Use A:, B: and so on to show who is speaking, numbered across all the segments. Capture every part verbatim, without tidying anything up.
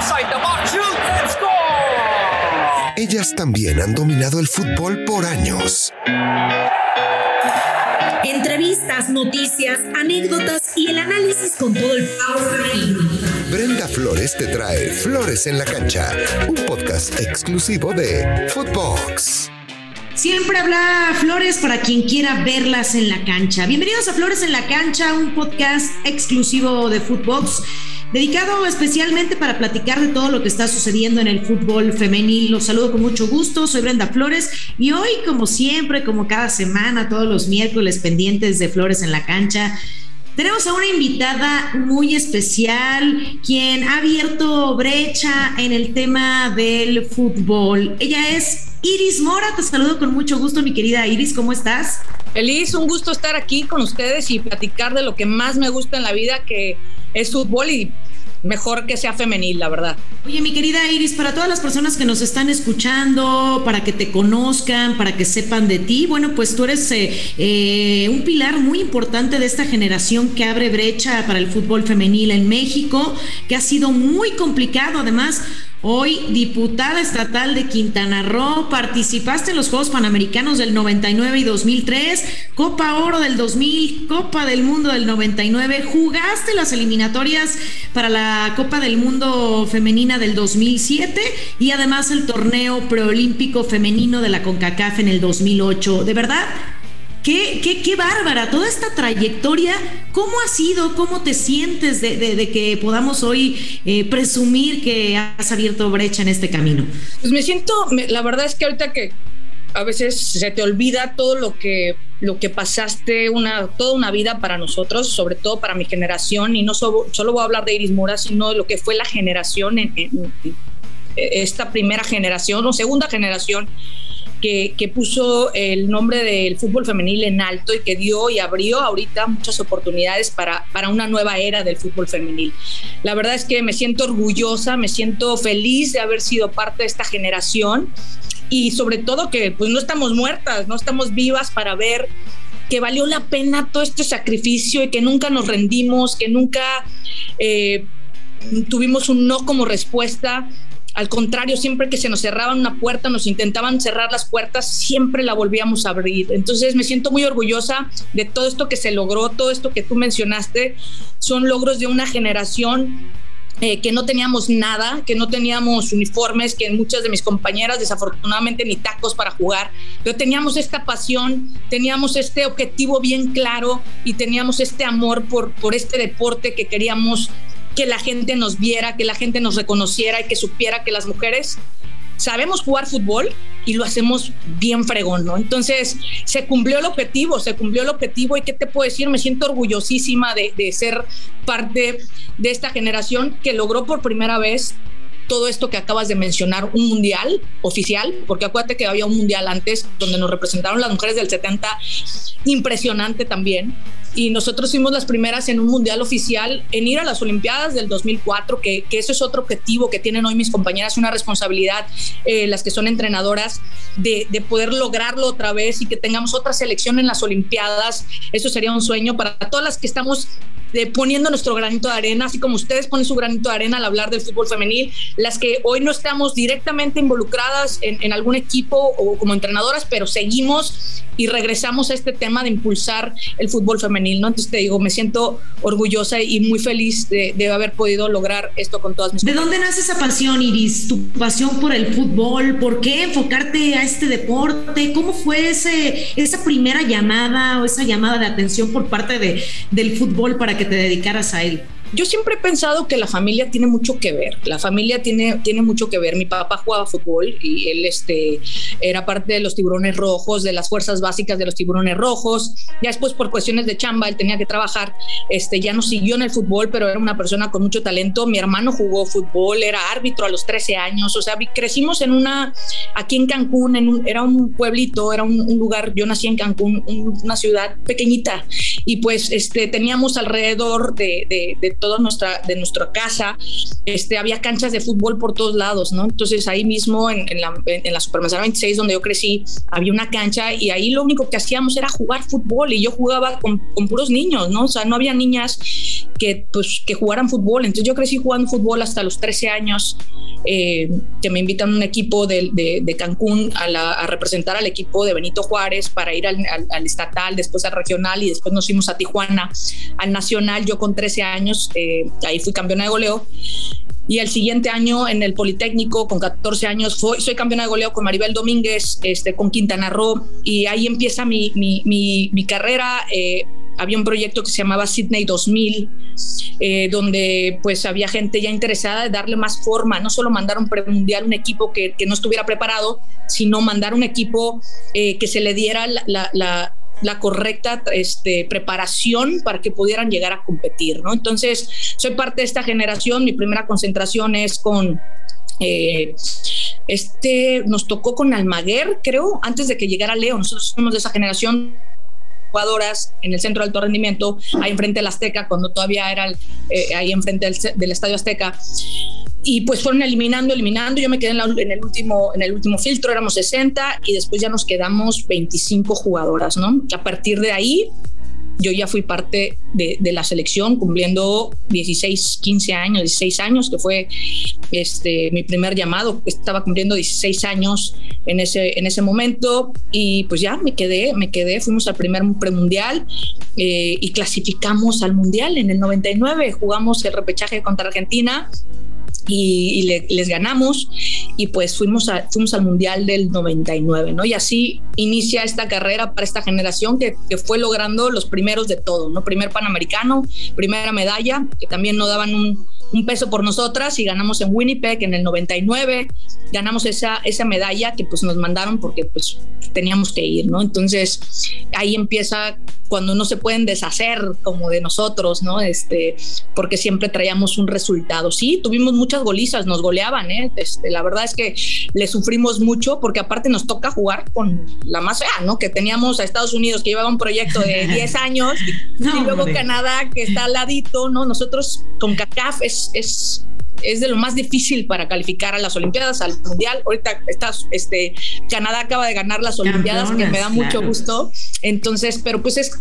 A: Inside the box, shoots and score.
B: Ellas también han dominado el fútbol por años.
C: Entrevistas, noticias, anécdotas y el análisis con todo el power femenino.
B: Brenda Flores te trae Flores en la Cancha, un podcast exclusivo de Footbox.
C: Siempre habrá flores para quien quiera verlas en la cancha. Bienvenidos a Flores en la Cancha, un podcast exclusivo de Footbox, dedicado especialmente para platicar de todo lo que está sucediendo en el fútbol femenil. Los saludo con mucho gusto, soy Brenda Flores y hoy, como siempre, como cada semana, todos los miércoles pendientes de Flores en la Cancha, tenemos a una invitada muy especial, quien ha abierto brecha en el tema del fútbol. Ella es Iris Mora. Te saludo con mucho gusto, mi querida Iris, ¿cómo estás?
D: Feliz, un gusto estar aquí con ustedes y platicar de lo que más me gusta en la vida, que es fútbol, y mejor que sea femenil, la verdad.
C: Oye, mi querida Iris, para todas las personas que nos están escuchando, para que te conozcan, para que sepan de ti, bueno, pues tú eres eh, eh, un pilar muy importante de esta generación que abre brecha para el fútbol femenil en México, que ha sido muy complicado. Además, hoy diputada estatal de Quintana Roo, participaste en los Juegos Panamericanos del noventa y nueve y dos mil tres, Copa Oro del dos mil, Copa del Mundo del noventa y nueve, jugaste las eliminatorias para la Copa del Mundo Femenina del dos mil siete y además el torneo preolímpico femenino de la CONCACAF en el dos mil ocho. De verdad, Qué, qué, qué bárbara toda esta trayectoria. ¿Cómo ha sido? ¿Cómo te sientes de, de, de que podamos hoy eh, presumir que has abierto brecha en este camino?
D: Pues me siento, la verdad es que ahorita que a veces se te olvida todo lo que, lo que pasaste, una, toda una vida para nosotros, sobre todo para mi generación, y no solo, solo voy a hablar de Iris Mora, sino de lo que fue la generación, en, en, en esta primera generación o segunda generación, Que, que puso el nombre del fútbol femenil en alto y que dio y abrió ahorita muchas oportunidades para, para una nueva era del fútbol femenil. La verdad es que me siento orgullosa, me siento feliz de haber sido parte de esta generación y sobre todo que pues no estamos muertas, no estamos vivas para ver que valió la pena todo este sacrificio y que nunca nos rendimos, que nunca eh, tuvimos un no como respuesta. Al contrario, siempre que se nos cerraban una puerta, nos intentaban cerrar las puertas, siempre la volvíamos a abrir. Entonces me siento muy orgullosa de todo esto que se logró, todo esto que tú mencionaste. Son logros de una generación eh, que no teníamos nada, que no teníamos uniformes, que muchas de mis compañeras desafortunadamente ni tacos para jugar, pero teníamos esta pasión, teníamos este objetivo bien claro y teníamos este amor por, por este deporte que queríamos que la gente nos viera, que la gente nos reconociera y que supiera que las mujeres sabemos jugar fútbol y lo hacemos bien fregón, ¿no? Entonces se cumplió el objetivo, se cumplió el objetivo y ¿qué te puedo decir? Me siento orgullosísima de, de ser parte de esta generación que logró por primera vez todo esto que acabas de mencionar, un mundial oficial, porque acuérdate que había un mundial antes donde nos representaron las mujeres del setenta, impresionante también. Y nosotros fuimos las primeras en un mundial oficial en ir a las Olimpiadas del dos mil cuatro, que, que eso es otro objetivo que tienen hoy mis compañeras, una responsabilidad, eh, las que son entrenadoras, de, de poder lograrlo otra vez y que tengamos otra selección en las Olimpiadas. Eso sería un sueño para todas las que estamos de poniendo nuestro granito de arena, así como ustedes ponen su granito de arena al hablar del fútbol femenil, las que hoy no estamos directamente involucradas en, en algún equipo o como entrenadoras, pero seguimos y regresamos a este tema de impulsar el fútbol femenil, ¿no? Entonces te digo, me siento orgullosa y muy feliz de, de haber podido lograr esto con todas mis
C: ¿De
D: compañeras.
C: dónde nace esa pasión, Iris? ¿Tu pasión por el fútbol? ¿Por qué enfocarte a este deporte? ¿Cómo fue ese, esa primera llamada o esa llamada de atención por parte de, del fútbol para que te dedicaras a él?
D: Yo siempre he pensado que la familia tiene mucho que ver, la familia tiene, tiene mucho que ver. Mi papá jugaba fútbol y él este, era parte de los Tiburones Rojos, de las fuerzas básicas de los Tiburones Rojos. Ya después, por cuestiones de chamba, él tenía que trabajar, este, ya no siguió en el fútbol, pero era una persona con mucho talento. Mi hermano jugó fútbol, era árbitro a los trece años, o sea, crecimos en una, aquí en Cancún, en un, era un pueblito, era un, un lugar, yo nací en Cancún, un, una ciudad pequeñita, y pues este, teníamos alrededor de, de, de toda nuestra, de nuestra casa, este, había canchas de fútbol por todos lados, ¿no? Entonces ahí mismo en, en, la, en la Supermanzana veintiséis, donde yo crecí, había una cancha y ahí lo único que hacíamos era jugar fútbol y yo jugaba con, con puros niños, ¿no? O sea, no había niñas que, pues, que jugaran fútbol. Entonces yo crecí jugando fútbol hasta los trece años, eh, que me invitan a un equipo de, de, de Cancún a, la, a representar al equipo de Benito Juárez para ir al, al, al estatal, después al regional y después nos fuimos a Tijuana al nacional. Yo con trece años, eh, ahí fui campeona de goleo. Y el siguiente año en el Politécnico, con catorce años, fue, soy campeona de goleo con Maribel Domínguez, este, con Quintana Roo, y ahí empieza mi, mi, mi, mi carrera. Eh, había un proyecto que se llamaba Sydney dos mil, eh, donde pues había gente ya interesada de darle más forma, no solo mandar un premundial, un equipo que, que no estuviera preparado, sino mandar un equipo eh, que se le diera la, la, la la correcta este, preparación para que pudieran llegar a competir, ¿no? Entonces, soy parte de esta generación. Mi primera concentración es con, eh, este, nos tocó con Almaguer, creo, antes de que llegara Leo. Nosotros somos de esa generación, jugadoras en el Centro de Alto Rendimiento, ahí enfrente del Azteca, cuando todavía era el, eh, ahí enfrente del, del Estadio Azteca. Y pues fueron eliminando, eliminando. Yo me quedé en, la, en, el último, en el último filtro, éramos sesenta y después ya nos quedamos veinticinco jugadoras, ¿no? A partir de ahí, yo ya fui parte de, de la selección, cumpliendo dieciséis, quince años, dieciséis años, que fue este, mi primer llamado. Estaba cumpliendo dieciséis años en ese, en ese momento y pues ya me quedé, me quedé. Fuimos al primer premundial eh, y clasificamos al mundial en el noventa y nueve. Jugamos el repechaje contra Argentina y, y le, les ganamos y pues fuimos, a, fuimos al mundial del noventa y nueve, ¿no? Y así inicia esta carrera para esta generación que, que fue logrando los primeros de todo, ¿no? Primer Panamericano, primera medalla, que también no daban un, un peso por nosotras, y ganamos en Winnipeg en el noventa y nueve, ganamos esa, esa medalla que pues nos mandaron porque pues teníamos que ir, ¿no? Entonces ahí empieza cuando no se pueden deshacer como de nosotros, ¿no? Este, porque siempre traíamos un resultado. Sí, tuvimos muchas golizas, nos goleaban, ¿eh? Este, la verdad es que le sufrimos mucho porque aparte nos toca jugar con la más fea, ¿no? Que teníamos a Estados Unidos, que llevaba un proyecto de diez años y, no, y luego hombre. Canadá, que está al ladito, ¿no? Nosotros con CACAF es, es es de lo más difícil para calificar a las Olimpiadas, al Mundial. Ahorita está, este, Canadá acaba de ganar las Olimpiadas, Campeonas, que me da mucho claro. gusto. Entonces, pero pues es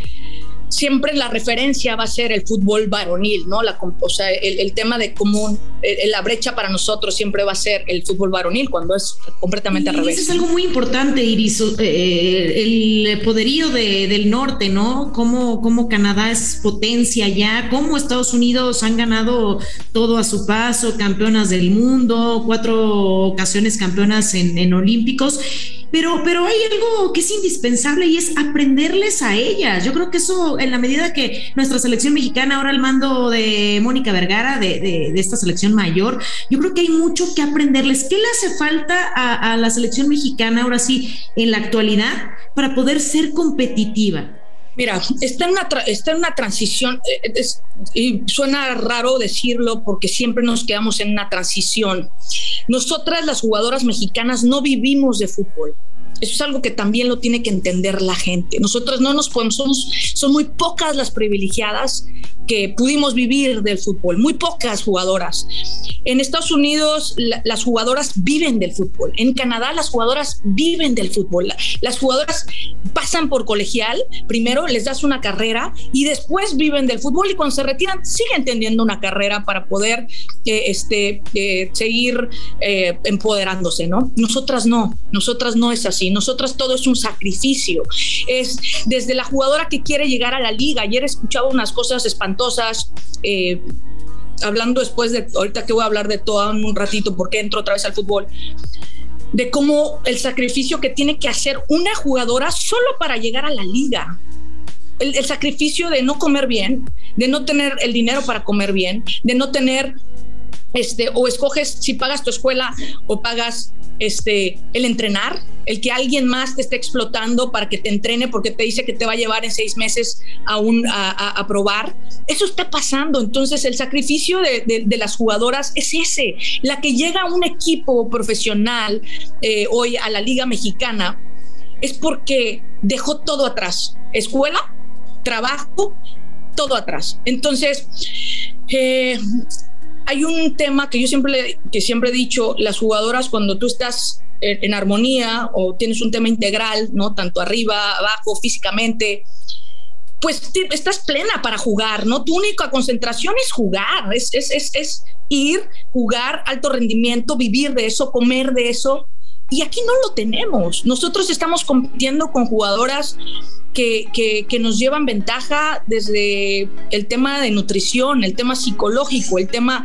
D: siempre la referencia va a ser el fútbol varonil, ¿no? La, o sea, el, el tema de cómo el, la brecha para nosotros siempre va a ser el fútbol varonil, cuando es completamente
C: y
D: al revés.
C: Eso es algo muy importante, Iris, eh, el poderío de, del norte, ¿no? Cómo, cómo Canadá es potencia ya, cómo Estados Unidos han ganado todo a su paso, campeonas del mundo, cuatro ocasiones campeonas en, en Olímpicos. Pero, pero hay algo que es indispensable y es aprenderles a ellas. Yo creo que eso, en la medida que nuestra selección mexicana, ahora al mando de Mónica Vergara, de, de, de esta selección mayor, yo creo que hay mucho que aprenderles. ¿Qué le hace falta a, a la selección mexicana, ahora sí, en la actualidad, para poder ser competitiva?
D: Mira, está en una, tra- está en una transición, eh, es, y suena raro decirlo porque siempre nos quedamos en una transición. Nosotras, las jugadoras mexicanas, no vivimos de fútbol. Eso es algo que también lo tiene que entender la gente. Nosotros no nos podemos, somos, son muy pocas las privilegiadas que pudimos vivir del fútbol, muy pocas jugadoras. En Estados Unidos la, las jugadoras viven del fútbol. En Canadá las jugadoras viven del fútbol. La, las jugadoras pasan por colegial, primero les das una carrera y después viven del fútbol, y cuando se retiran siguen teniendo una carrera para poder eh, este, eh, seguir eh, empoderándose, ¿no? Nosotras no, nosotras no es así. Nosotras todo es un sacrificio. Es desde la jugadora que quiere llegar a la liga. Ayer escuchaba unas cosas espantosas, eh, hablando después de, ahorita que voy a hablar de todo en un ratito porque entro otra vez al fútbol, de cómo el sacrificio que tiene que hacer una jugadora solo para llegar a la liga. El, el sacrificio de no comer bien, de no tener el dinero para comer bien, de no tener, este, o escoges si pagas tu escuela o pagas este, el entrenar, el que alguien más te esté explotando para que te entrene porque te dice que te va a llevar en seis meses a, un, a, a, a probar. Eso está pasando. Entonces el sacrificio de, de, de las jugadoras es ese. La que llega a un equipo profesional eh, hoy a la Liga Mexicana es porque dejó todo atrás. Escuela, trabajo, todo atrás. Entonces, eh, hay un tema que yo siempre, que siempre he dicho, las jugadoras cuando tú estás en, en armonía o tienes un tema integral, ¿no? Tanto arriba, abajo, físicamente, pues te, estás plena para jugar, ¿no? Tu única concentración es jugar, es, es, es, es ir, jugar, alto rendimiento, vivir de eso, comer de eso. Y aquí no lo tenemos. Nosotros estamos compitiendo con jugadoras que, que, que nos llevan ventaja desde el tema de nutrición, el tema psicológico, el tema...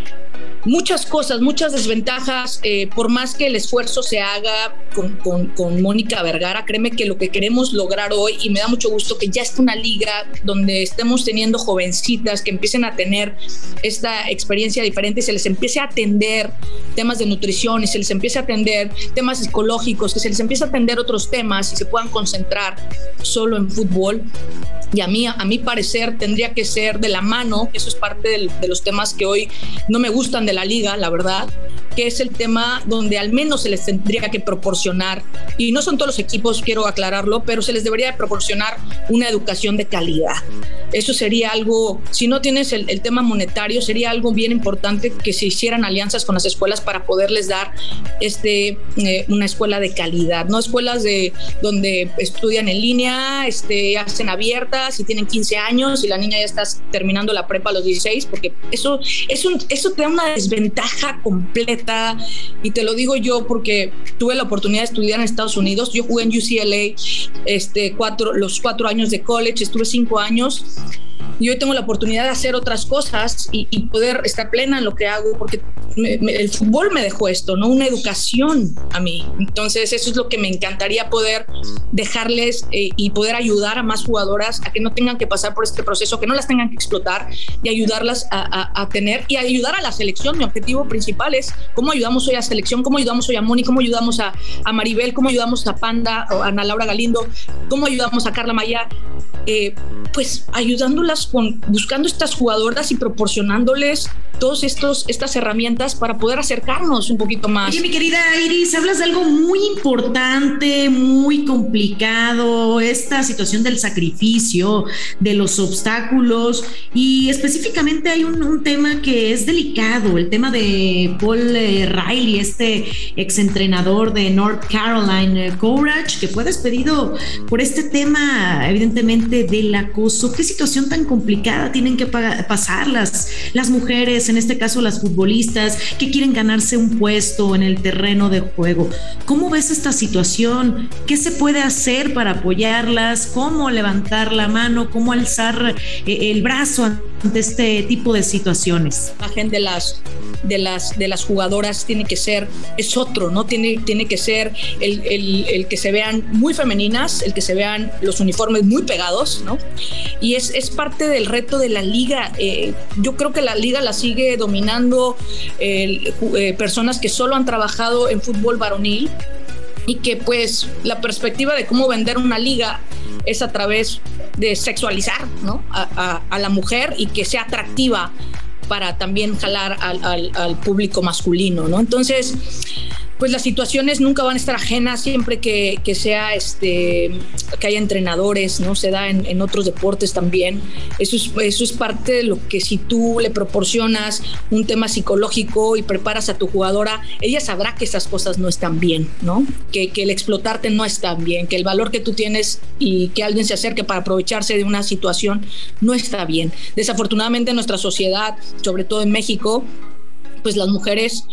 D: Muchas cosas, muchas desventajas, eh, por más que el esfuerzo se haga con, con, con Mónica Vergara, créeme que lo que queremos lograr hoy, y me da mucho gusto que ya esté una liga donde estemos teniendo jovencitas que empiecen a tener esta experiencia diferente y se les empiece a atender temas de nutrición y se les empiece a atender temas psicológicos, que se les empiece a atender otros temas y se puedan concentrar solo en fútbol. Y a mí, a mi parecer, tendría que ser de la mano, eso es parte del, de los temas que hoy no me gustan de la liga, la verdad, que es el tema donde al menos se les tendría que proporcionar, y no son todos los equipos, quiero aclararlo, pero se les debería proporcionar una educación de calidad. Eso sería algo, si no tienes el, el tema monetario, sería algo bien importante que se hicieran alianzas con las escuelas para poderles dar este, eh, una escuela de calidad, no escuelas de, donde estudian en línea, este, hacen abiertas y tienen quince años y la niña ya está terminando la prepa a los dieciséis, porque eso, eso, eso te da una desventaja completa, y te lo digo yo porque tuve la oportunidad de estudiar en Estados Unidos. Yo jugué en U C L A este, cuatro, los cuatro años de college, estuve cinco años y hoy tengo la oportunidad de hacer otras cosas y, y poder estar plena en lo que hago, porque me, me, el fútbol me dejó esto, ¿no? Una educación a mí. Entonces eso es lo que me encantaría poder dejarles eh, y poder ayudar a más jugadoras a que no tengan que pasar por este proceso, que no las tengan que explotar, y ayudarlas a, a, a tener y ayudar a la selección. Mi objetivo principal es cómo ayudamos hoy a selección, cómo ayudamos hoy a Moni, cómo ayudamos a, a Maribel, cómo ayudamos a Panda o a Ana Laura Galindo, cómo ayudamos a Carla Maya, eh, pues ayudándolas con, buscando estas jugadoras y proporcionándoles todas estas herramientas para poder acercarnos un poquito más.
C: Oye, mi querida Iris, hablas de algo muy importante, muy complicado, esta situación del sacrificio, de los obstáculos, y específicamente hay un, un tema que es delicado, el tema de Paul eh, Riley, este exentrenador de North Carolina eh, Courage, que fue despedido por este tema, evidentemente, del acoso. ¿Qué situación tan complicada tienen que pa- pasar las, las mujeres, en este caso las futbolistas, que quieren ganarse un puesto en el terreno de juego? ¿Cómo ves esta situación? ¿Qué se puede hacer para apoyarlas? ¿Cómo levantar la mano? ¿Cómo alzar eh, el brazo ante este tipo de situaciones?
D: La gente de las, de las, de las jugadoras tiene que ser, es otro, ¿no? Tiene, tiene que ser el, el, el que se vean muy femeninas, el que se vean los uniformes muy pegados, ¿no? Y es, es parte del reto de la liga. Eh, yo creo que la liga la sigue dominando eh, eh, personas que solo han trabajado en fútbol varonil, y que pues la perspectiva de cómo vender una liga es a través de sexualizar, ¿no? a, a, a la mujer, y que sea atractiva para también jalar al, al, al público masculino, ¿no? Entonces, pues las situaciones nunca van a estar ajenas, siempre que, que sea este, que haya entrenadores, ¿no? Se da en, en otros deportes también. Eso es, eso es parte de lo que, si tú le proporcionas un tema psicológico y preparas a tu jugadora, ella sabrá que esas cosas no están bien, ¿no? Que, que el explotarte no está bien, que el valor que tú tienes y que alguien se acerque para aprovecharse de una situación no está bien. Desafortunadamente en nuestra sociedad, sobre todo en México, pues las mujeres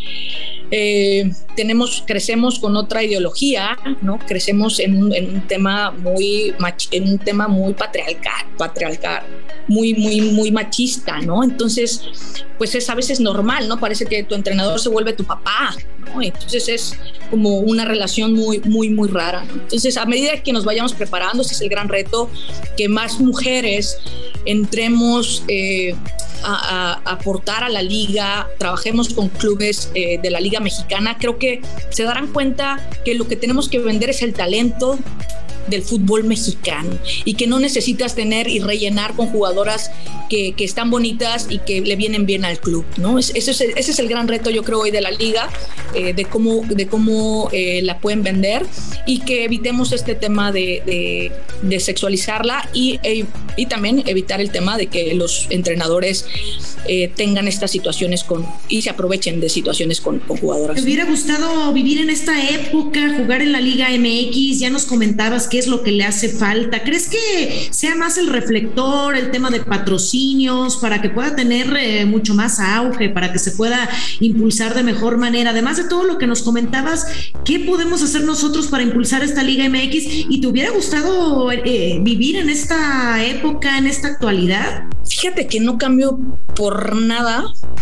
D: eh, tenemos, crecemos con otra ideología, ¿no? Crecemos en un, en un tema muy mach, en un tema muy patriarcal, patriarcal, muy, muy, muy machista, ¿no? Entonces, pues es a veces normal, ¿no? Parece que tu entrenador se vuelve tu papá, ¿no? Entonces es como una relación muy, muy, muy rara, ¿no? Entonces, a medida que nos vayamos preparando, ese es el gran reto, que más mujeres entremos eh, a, a aportar a la liga, trabajemos con clubes eh, de la Liga Mexicana. Creo que se darán cuenta que lo que tenemos que vender es el talento, del fútbol mexicano y que no necesitas tener y rellenar con jugadoras que, que están bonitas y que le vienen bien al club, ¿no? Ese es, ese es el gran reto, yo creo, hoy de la liga, eh, de cómo, de cómo eh, la pueden vender y que evitemos este tema de, de, de sexualizarla y, e, y también evitar el tema de que los entrenadores eh, tengan estas situaciones con y se aprovechen de situaciones con, con jugadoras.
C: ¿Te hubiera gustado vivir en esta época, jugar en la Liga M X? Ya nos comentabas qué es lo que le hace falta. ¿Crees que sea más el reflector, el tema de patrocinios, para que pueda tener eh, mucho más auge, para que se pueda impulsar de mejor manera? Además de todo lo que nos comentabas, ¿qué podemos hacer nosotros para impulsar esta Liga M X? ¿Y te hubiera gustado eh, vivir en esta época, en esta actualidad?
D: Fíjate que no cambio por nada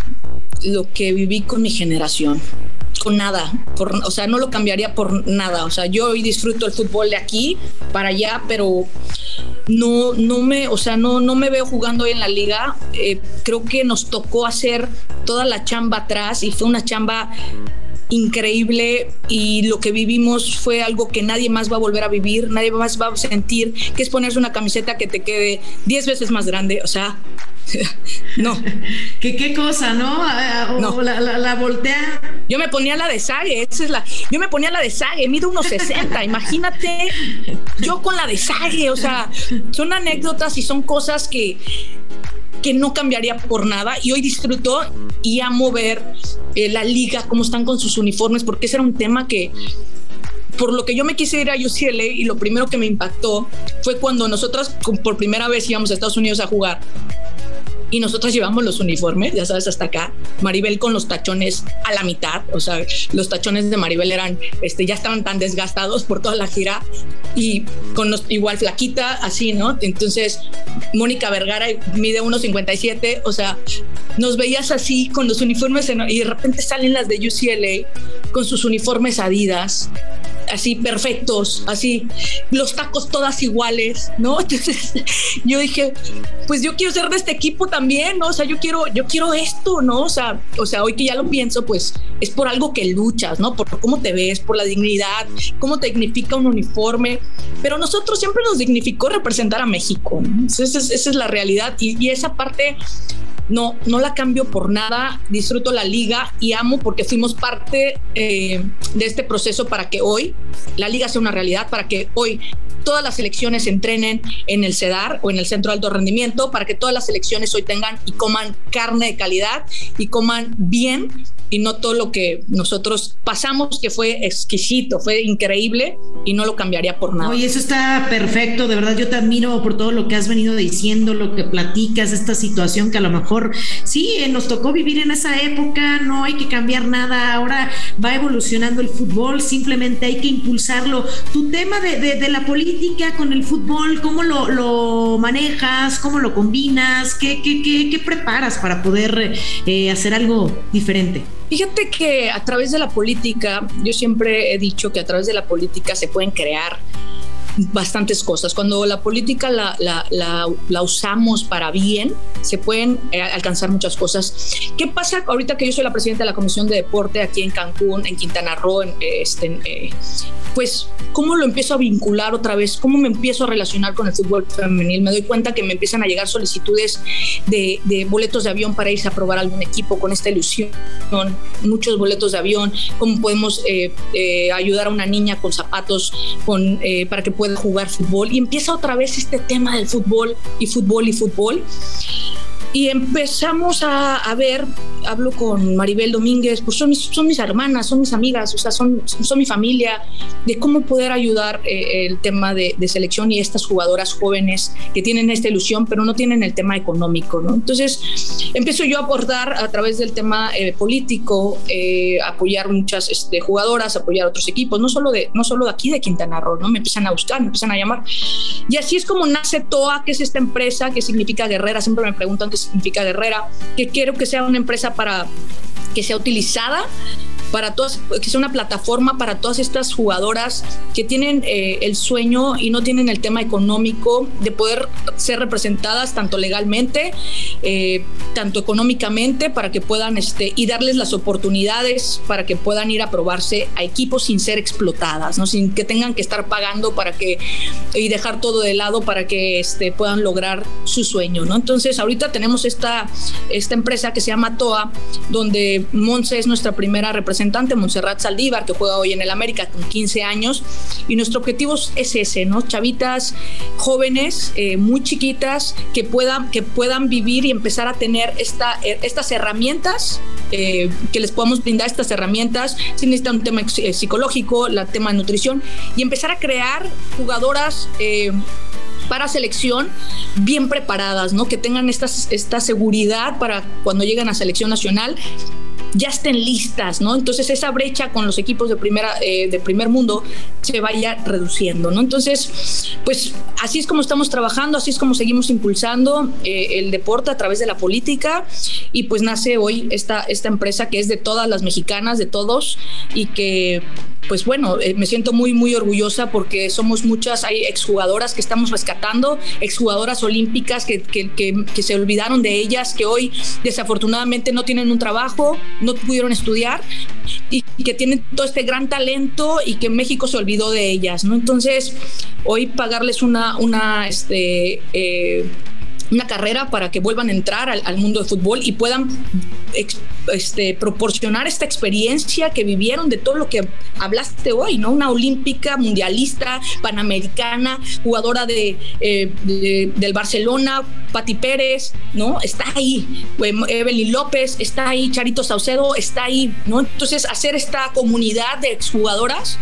D: lo que viví con mi generación. Con nada, por, o sea, no lo cambiaría por nada. O sea, yo hoy disfruto el fútbol de aquí para allá, pero no, no me, o sea, no, no me veo jugando hoy en la liga. Eh, creo que nos tocó hacer toda la chamba atrás y fue una chamba increíble y lo que vivimos fue algo que nadie más va a volver a vivir, nadie más va a sentir, que es ponerse una camiseta que te quede diez veces más grande, o sea, no.
C: ¿Qué, qué cosa, no? O
D: no.
C: La, la, la voltea.
D: Yo me ponía la de Sague, esa es la, yo me ponía la de Sague, mido uno sesenta, imagínate, yo con la de Sague, o sea, son anécdotas y son cosas que que no cambiaría por nada y hoy disfruto y amo ver eh, la liga, cómo están con sus uniformes, porque ese era un tema que por lo que yo me quise ir a U C L A y lo primero que me impactó fue cuando nosotras por primera vez íbamos a Estados Unidos a jugar y nosotros llevamos los uniformes, ya sabes, hasta acá, Maribel con los tachones a la mitad, o sea, los tachones de Maribel eran, este, ya estaban tan desgastados por toda la gira y con los, igual flaquita, así, ¿no? Entonces, Mónica Vergara mide uno cincuenta y siete, o sea, nos veías así con los uniformes en, y de repente salen las de U C L A con sus uniformes Adidas, así perfectos, así, los tacos todas iguales, ¿no? Entonces yo dije, pues yo quiero ser de este equipo también, ¿no? O sea, yo quiero, yo quiero esto, ¿no? O sea, o sea, hoy que ya lo pienso, pues es por algo que luchas, ¿no? Por cómo te ves, por la dignidad, cómo te dignifica un uniforme, pero nosotros siempre nos dignificó representar a México, ¿no? Esa es, esa es la realidad y, y esa parte no, no la cambio por nada, disfruto la liga y amo porque fuimos parte eh, de este proceso para que hoy la liga sea una realidad, para que hoy todas las selecciones entrenen en el CEDAR o en el Centro de Alto Rendimiento, para que todas las selecciones hoy tengan y coman carne de calidad y coman bien y no todo lo que nosotros pasamos, que fue exquisito, fue increíble y no lo cambiaría por nada.
C: Oye, eso está perfecto, de verdad yo te admiro por todo lo que has venido diciendo, lo que platicas, esta situación que a lo mejor sí, nos tocó vivir en esa época, no hay que cambiar nada, ahora va evolucionando el fútbol, simplemente hay que impulsarlo. Tu tema de, de, de la política con el fútbol, ¿cómo lo, lo manejas? ¿Cómo lo combinas? ¿Qué, qué, qué, qué preparas para poder eh, hacer algo diferente?
D: Fíjate que a través de la política, yo siempre he dicho que a través de la política se pueden crear bastantes cosas. Cuando la política la, la, la, la usamos para bien, se pueden eh, alcanzar muchas cosas. ¿Qué pasa ahorita que yo soy la presidenta de la Comisión de Deporte aquí en Cancún, en Quintana Roo? En, este, eh, pues, ¿cómo lo empiezo a vincular otra vez? ¿Cómo me empiezo a relacionar con el fútbol femenil? Me doy cuenta que me empiezan a llegar solicitudes de, de boletos de avión para irse a probar algún equipo con esta ilusión, muchos boletos de avión, cómo podemos eh, eh, ayudar a una niña con zapatos con, eh, para que pueda jugar fútbol, y empieza otra vez este tema del fútbol y fútbol y fútbol y empezamos a, a ver, hablo con Maribel Domínguez, pues son mis, son mis hermanas, son mis amigas, o sea, son, son mi familia, de cómo poder ayudar eh, el tema de, de selección y estas jugadoras jóvenes que tienen esta ilusión, pero no tienen el tema económico, ¿no? Entonces, empiezo yo a aportar a través del tema eh, político, eh, apoyar muchas este, jugadoras, apoyar otros equipos, no solo, de, no solo de aquí de Quintana Roo, ¿no? Me empiezan a buscar, me empiezan a llamar. Y así es como nace T O A, que es esta empresa, que significa guerrera. Siempre me preguntan qué significa guerrera, que quiero que sea una empresa para que sea utilizada para todas, que sea una plataforma para todas estas jugadoras que tienen eh, el sueño y no tienen el tema económico de poder ser representadas tanto legalmente, eh, tanto económicamente, para que puedan este, y darles las oportunidades para que puedan ir a probarse a equipos sin ser explotadas, ¿no? Sin que tengan que estar pagando para que y dejar todo de lado para que este, puedan lograr su sueño, ¿no? Entonces ahorita tenemos esta, esta empresa que se llama Toa, donde Monse es nuestra primera representante, Montserrat Saldívar, que juega hoy en el América con quince años, y nuestro objetivo es ese, ¿no? Chavitas jóvenes, eh, muy chiquitas, que puedan, que puedan vivir y empezar a tener esta, estas herramientas, eh, que les podamos brindar estas herramientas, si necesitan un tema eh, psicológico, el tema de nutrición, y empezar a crear jugadoras eh, para selección bien preparadas, ¿no? Que tengan esta, esta seguridad para cuando lleguen a selección nacional ya estén listas, ¿no? Entonces esa brecha con los equipos de primera eh, de primer mundo se vaya reduciendo, ¿no? Entonces, pues así es como estamos trabajando, así es como seguimos impulsando eh, el deporte a través de la política, y pues nace hoy esta, esta empresa que es de todas las mexicanas, de todos, y que pues bueno, eh, me siento muy, muy orgullosa porque somos muchas, hay exjugadoras que estamos rescatando, exjugadoras olímpicas que, que, que, que se olvidaron de ellas, que hoy desafortunadamente no tienen un trabajo, no pudieron estudiar y que tienen todo este gran talento y que México se olvidó de ellas, ¿no? Entonces, hoy pagarles una, una, este, eh, una carrera para que vuelvan a entrar al, al mundo del fútbol y puedan ex, este, proporcionar esta experiencia que vivieron de todo lo que hablaste hoy, ¿no? Una olímpica, mundialista, panamericana, jugadora de, eh, de, del Barcelona, Pati Pérez, ¿no? Está ahí. Evelyn López está ahí, Charito Saucedo está ahí, ¿no? Entonces, hacer esta comunidad de exjugadoras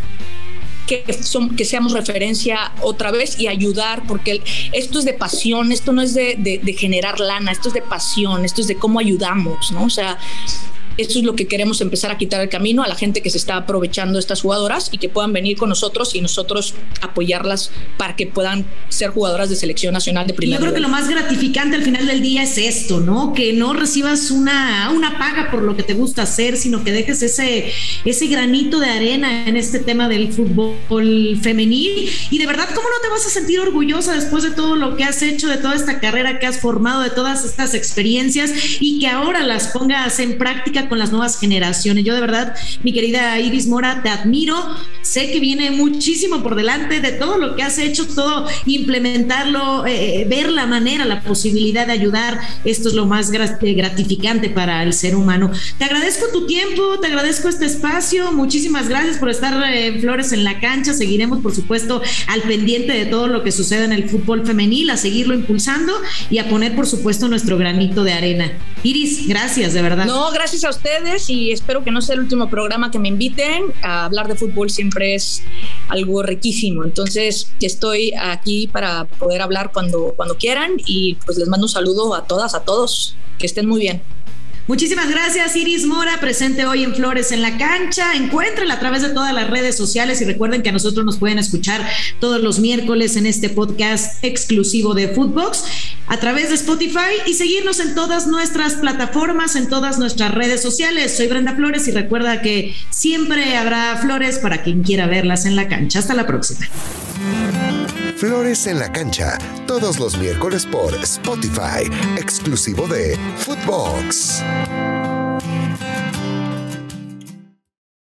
D: Que, son, que seamos referencia otra vez y ayudar, porque esto es de pasión, esto no es de, de, de generar lana, esto es de pasión, esto es de cómo ayudamos, ¿no? O sea, eso es lo que queremos empezar a quitar el camino a la gente que se está aprovechando de estas jugadoras y que puedan venir con nosotros y nosotros apoyarlas para que puedan ser jugadoras de selección nacional de primer
C: nivel. Yo creo que lo más gratificante al final del día es esto, ¿no? Que no recibas una, una paga por lo que te gusta hacer, sino que dejes ese, ese granito de arena en este tema del fútbol femenil. Y de verdad, ¿cómo no te vas a sentir orgullosa después de todo lo que has hecho, de toda esta carrera que has formado, de todas estas experiencias y que ahora las pongas en práctica con las nuevas generaciones? Yo de verdad, mi querida Iris Mora, te admiro, sé que viene muchísimo por delante de todo lo que has hecho, todo implementarlo, eh, ver la manera, la posibilidad de ayudar, esto es lo más gratificante para el ser humano. Te agradezco tu tiempo, te agradezco este espacio, muchísimas gracias por estar en Flores en la Cancha, seguiremos por supuesto al pendiente de todo lo que sucede en el fútbol femenil, a seguirlo impulsando y a poner por supuesto nuestro granito de arena. Iris, gracias, de verdad.
D: No, gracias a ustedes y espero que no sea el último programa que me inviten. A hablar de fútbol siempre es algo riquísimo, entonces estoy aquí para poder hablar cuando, cuando quieran y pues les mando un saludo a todas, a todos, que estén muy bien.
C: Muchísimas gracias, Iris Mora, presente hoy en Flores en la Cancha. Encuéntrenla a través de todas las redes sociales y recuerden que a nosotros nos pueden escuchar todos los miércoles en este podcast exclusivo de Footbox a través de Spotify y seguirnos en todas nuestras plataformas, en todas nuestras redes sociales. Soy Brenda Flores y recuerda que siempre habrá flores para quien quiera verlas en la cancha. Hasta la próxima.
B: Flores en la Cancha, todos los miércoles por Spotify, exclusivo de Footbox.